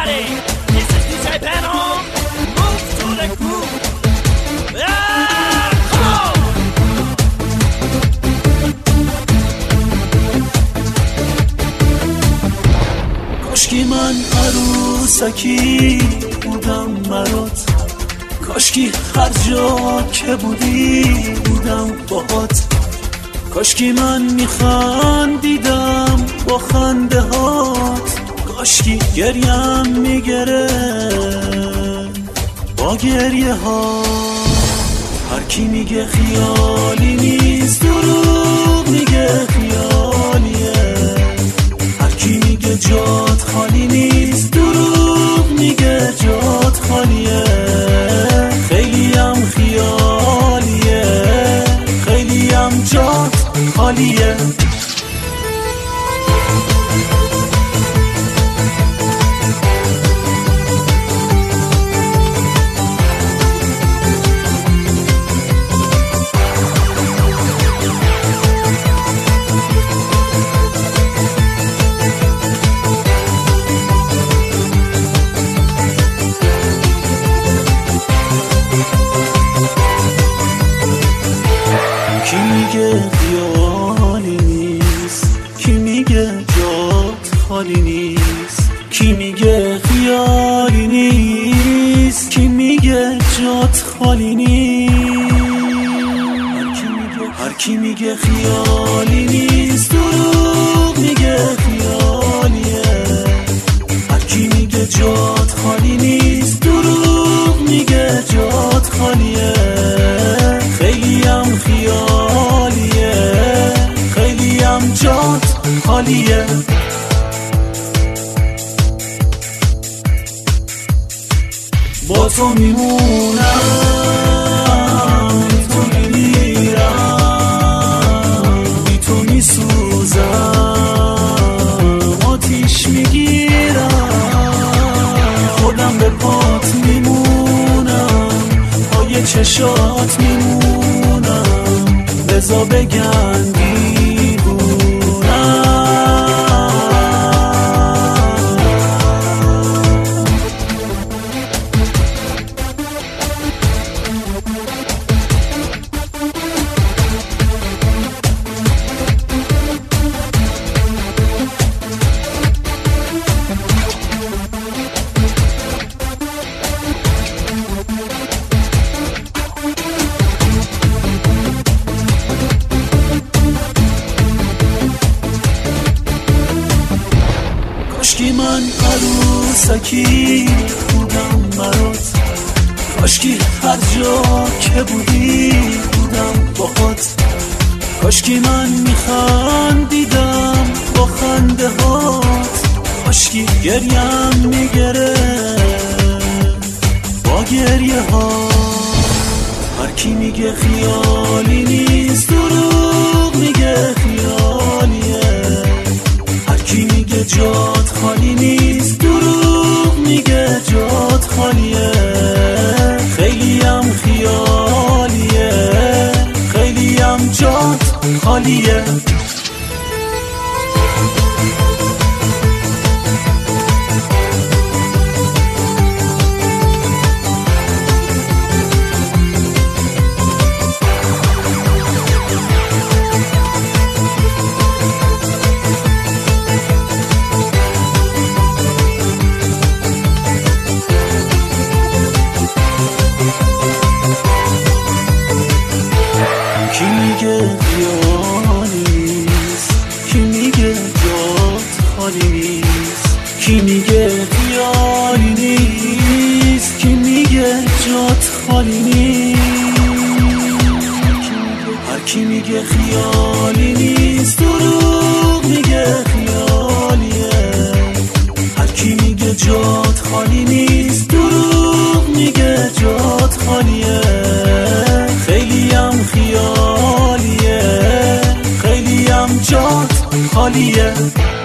everybody. This is DJ Venom. Move to the groove. Come on. کاشکی من عروسکی بودم برات، کاشکی هر جا که بودی بودم باهات، کاشکی من میخندیدم با خنده هات، کاشکی گریم میگره با گریه ها. هر کی میگه خیالی نیست دروغ میگه خیالیه، هر کی میگه جات خالی نیست دروغ میگه جات خالیه. خیلی هم خیالیه خیلی هم جات خالیه. کی میگه خیالی نیست، کی میگه جات خالی نیست، کی میگه خیالی نیست، کی میگه جات خالی نیست. هر کی میگه خیالی نیست دروغ میگه خیالیه، هر کی میگه جات خالی نیست دروغ میگه جات خالیه. خیلی هم خیالیه خیلی هم جات خالیه. با تو میمونم بی تو میمیرم، بی تو میسوزم آتیش میگیرم، خودم به پات میمونم پای چشات میمونم، بذار بگن دیوونم. کاشکی من عروسکی بودم برات، کاشکی هر جا که بودی بودم باهات، کاشکی من میخندیدم با خنده هات، کاشکی گریم میگره با گریه ها. هر کی میگه خیالی نیست دروغ میگه خیالیه، هر کی میگه جات خالی نیست دروغ میگه جات خالیه. خیلی هم خیالیه خیلی هم جات خالیه. کی میگه خیالی نیست، کی میگه جات خالی نیست، کی میگه خیالی نیست، کی میگه جات خالی نیست. هر کی میگه خیالی نیست دروغ میگه خیالیه، هر کی میگه جات خالی نیست دروغ میگه جات خالیه. خیلی هم خیالیه خیلی هم جات خالیه.